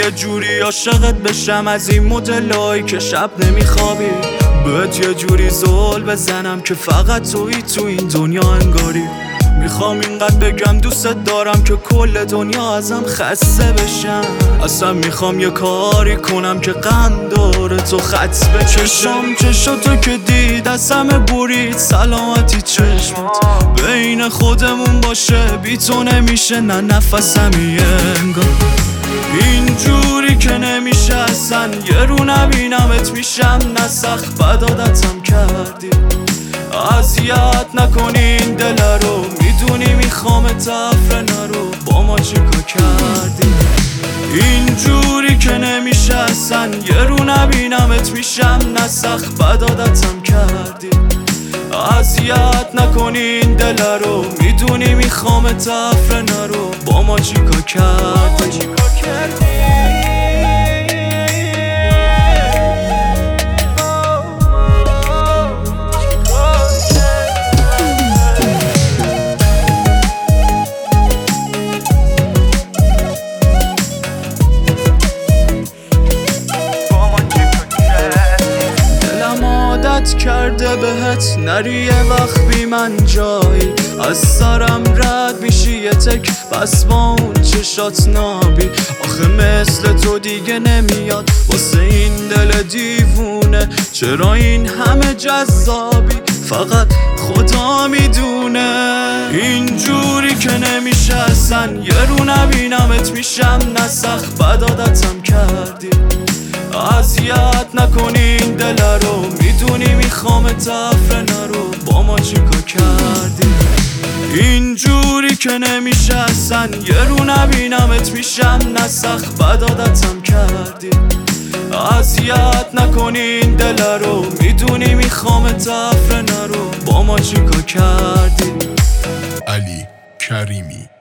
یه جوری عاشقت بشم از این مدلایی که شب نمیخوابی، بهت یه جوری زل بزنم که فقط تویی تو این دنیا انگاری. میخوام اینقدر بگم دوستت دارم که کل دنیا ازم خسته بشن. اصلا میخوام یه کاری کنم که غم داره تو خط به چشاتو که دید از همه برید سلامتی چشمت بین خودمون باشه، بی تو نمیشه نه نفسمی انگار. اینجوری که نمیشه اصلا یه رو نبینمت میشم نه سخت بد عادتم کردی. اذیت نکنی این دل رو، میدونی میخوامت افره نرو، با ما چیکار کردی. اینجوری که نمیشه اصلا یه رو نبینمت میشم نه سخت بد عادتم کردی. اذیت نکنی این دل رو، میدونی میخوامت افره نرو، با ما چیکار کردی. کرده بهت نری یه وقت بی من جایی، از سرم رد میشی یه تک بس با اون چشات نابی. آخه مثل تو دیگه نمیاد واسه این دل دیوونه، چرا این همه جذابی فقط خدا میدونه. اینجوری که نمیشه اصلا یه رو نبینمت میشم نه سخت بد عادتم کردی. اذیت نکنی این دل رو، میدونی میخوامت افره نرو، با ما چیکار کردی. اینجوری که نمیشه اصلا یه رو نبینمت میشم نه سخت بد عادتم کردی. اذیت نکنی این دل رو، میدونی میخوامت افره نرو، با ما چیکار کردی. علی کریمی.